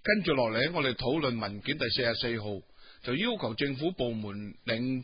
跟住落嚟，我哋討論文件第44號，就要求政府部門領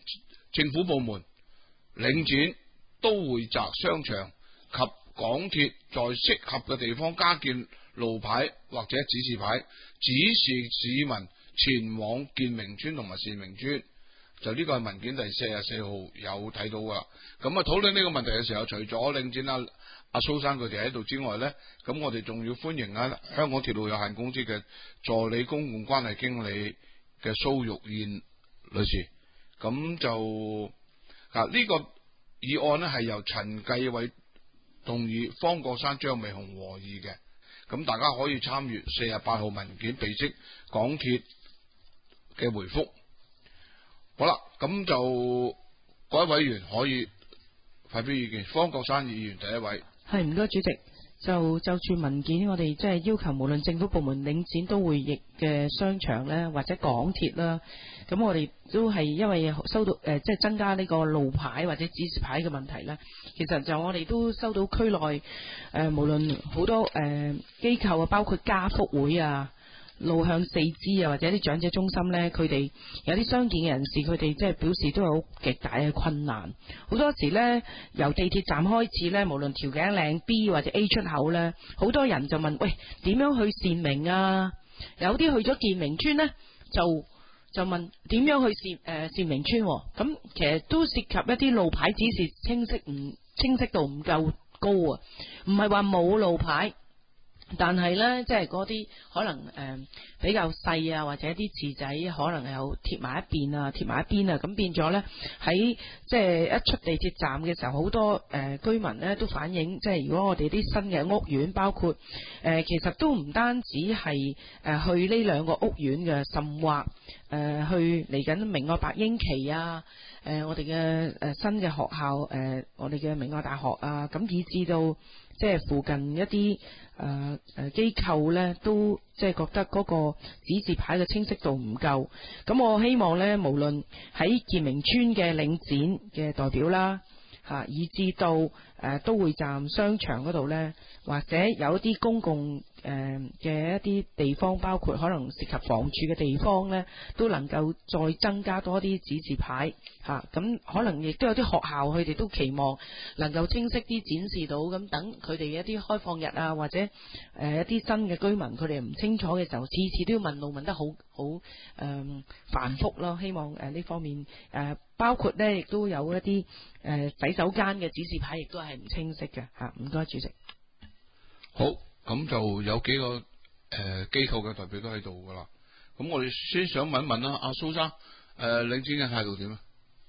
展、都會宅商場及港鐵在適合嘅地方加建路牌或者指示牌，指示市民前往建明村同埋善明村。就呢個係文件第44號有睇到噶啦。咁啊，討論呢個問題嘅時候，除咗領展阿蘇生佢哋喺度之外呢，咁我哋仲要歡迎香港鐵路有限公司嘅助理公共關係經理嘅蘇玉燕女士。咁就呢個議案呢係由陳繼偉動議，方國珊、張美雄和議嘅。咁大家可以參閱48號文件備悉港鐵嘅回覆。好啦，咁就各位委員可以發表意見。方國珊議員第一位。 係，唔該主席。就住文件，我哋即係要求無論政府部門、領展、都會役嘅商場咧，或者港鐵啦，咁我哋都係因為收到即係增加呢個路牌或者指示牌嘅問題咧。其實就我哋都收到區內無論好多機構啊，包括家福會啊、路向四肢啊，或者啲長者中心呢，佢哋有啲傷健嘅人士，佢哋即係表示都有極大嘅困難。好多時呢，由地鐵站開始呢，無論調景嶺 B 或者 A 出口呢，好多人就問：喂，點樣去善明啊？有啲去咗建明村呢，就問點樣去善明村喎？咁其實都涉及一啲路牌指示清晰度唔夠高啊，唔係話冇路牌。但係呢，即係嗰啲可能比較細啊，或者啲字仔可能有貼埋一邊啊，咁變咗呢，喺即係一出地鐵站嘅時候，好多居民呢都反映，即係如果我哋啲新嘅屋苑，包括其實都唔單止係去呢兩個屋苑嘅，甚或去嚟緊明愛白英奇啊，我哋嘅新嘅學校，我哋嘅明愛大學啊，咁以至到即係附近一啲機構呢，都即係覺得嗰個指示牌嘅清晰度唔夠。咁我希望呢，無論喺建明村嘅領展嘅代表啦，以至到都會站商場嗰度呢，或者有一啲公共嘅一啲地方，包括可能涉及房署嘅地方呢，都能夠再增加多啲指示牌咁可能亦都有啲學校，佢哋都期望能夠清晰啲展示到，咁等佢哋一啲開放日啊，或者一啲新嘅居民，佢哋唔清楚嘅時候，次次都要問路問得好繁複咯。希望呢方面包括呢，亦都有一啲洗手間嘅指示牌，亦都係唔清晰嘅唔該主席。 好，咁就有幾個機構嘅代表都喺度噶啦。咁我哋先想問一問啦，阿蘇生，領展嘅態度點啊？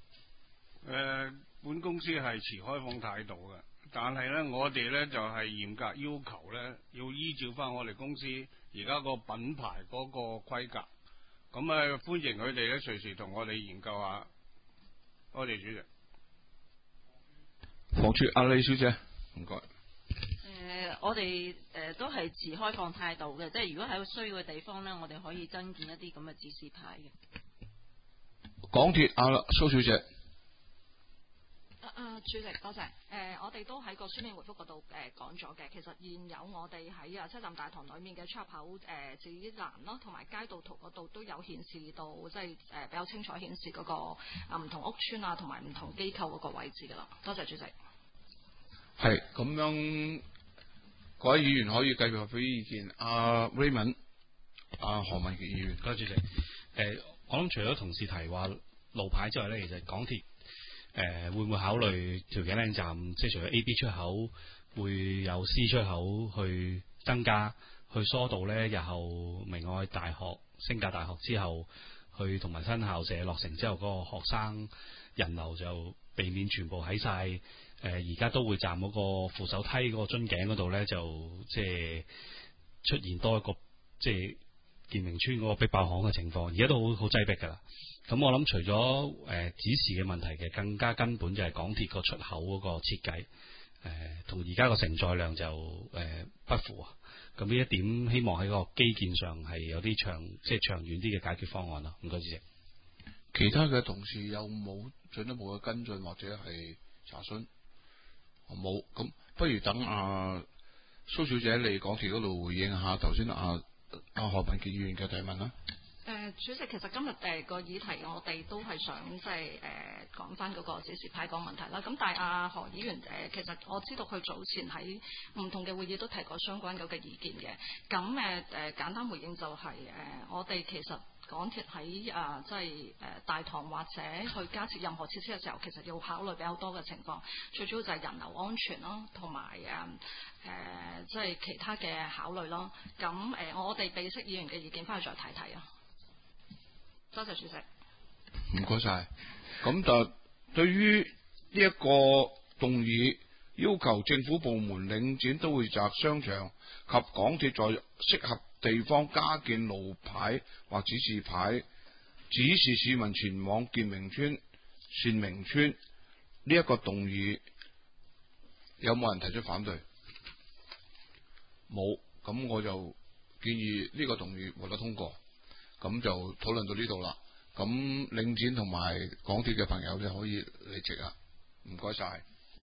本公司係持開放態度嘅，但係呢，我哋呢就係嚴格要求呢，要依照翻我哋公司而家個品牌嗰個規格。咁歡迎佢哋呢隨時同我哋研究下。多謝主席。 房署阿李小姐，唔該。 我哋都係持開放態度嘅，即係如果喺需要嘅地方呢，我哋可以增建一啲咁嘅指示牌嘅。 港鐵阿蘇小姐。 主席多謝。我哋都喺個書面回覆嗰度講咗嘅，其實現有我哋喺車站大堂裏面嘅出入口指欄咯，同埋街道圖嗰度都有顯示到，即係比較清楚顯示嗰個唔同屋邨啊，同埋唔同機構嗰個位置噶啦。多謝主席。 係咁樣，各位議員可以繼續發表意見。阿 Raymond， 何文傑議員。 多謝主席。我諗除咗同事提話路牌之外呢，其實港鐵會唔會考慮調景嶺站，即係除咗 A、B 出口，會有 C 出口去增加，去疏導呢？日後明愛大學、升格大學之後，去同埋新校舍落成之後，嗰個學生人流就避免全部喺晒而家都會站嗰個扶手梯嗰個樽頸嗰度呢，就即係出現多一個即係建明村嗰個逼爆巷嘅情況，而家都好擠迫㗎啦。咁我諗除咗指示嘅問題嘅，更加根本就係港鐵個出口嗰個設計，同而家個承載量就不符啊。咁呢一點希望喺個基建上係有啲長遠啲嘅解決方案咯。唔該主席。 其他嘅同事有冇進一步嘅跟進或者係查詢？冇，咁不如等蘇小姐嚟港鐵嗰度回應下頭先何文傑議員嘅提問啦。 主席，其實今日個議題我哋都係想即係講翻嗰個指示牌個問題啦。咁但係何議員其實我知道佢早前喺唔同嘅會議都提過相關嗰個意見嘅。咁簡單回應就係我哋其實港鐵喺即係大堂或者去加設任何設施嘅時候，其實要考慮比較多嘅情況。最主要就係人流安全啦，同埋即係其他嘅考慮咯。咁我哋備悉議員嘅意見，翻去再睇睇啊。多謝主席。 唔該晒。咁就對於呢一個動議，要求政府部門、領展都會宅商場及港鐵在適合地方加建路牌或指示牌，指示市民前往建明村、善明村呢一個動議，有冇人提出反對？冇。咁我就建議呢個動議獲得通過。咁就討論到呢度啦。咁領展同埋港鐵嘅朋友咧可以離席啦。唔該晒。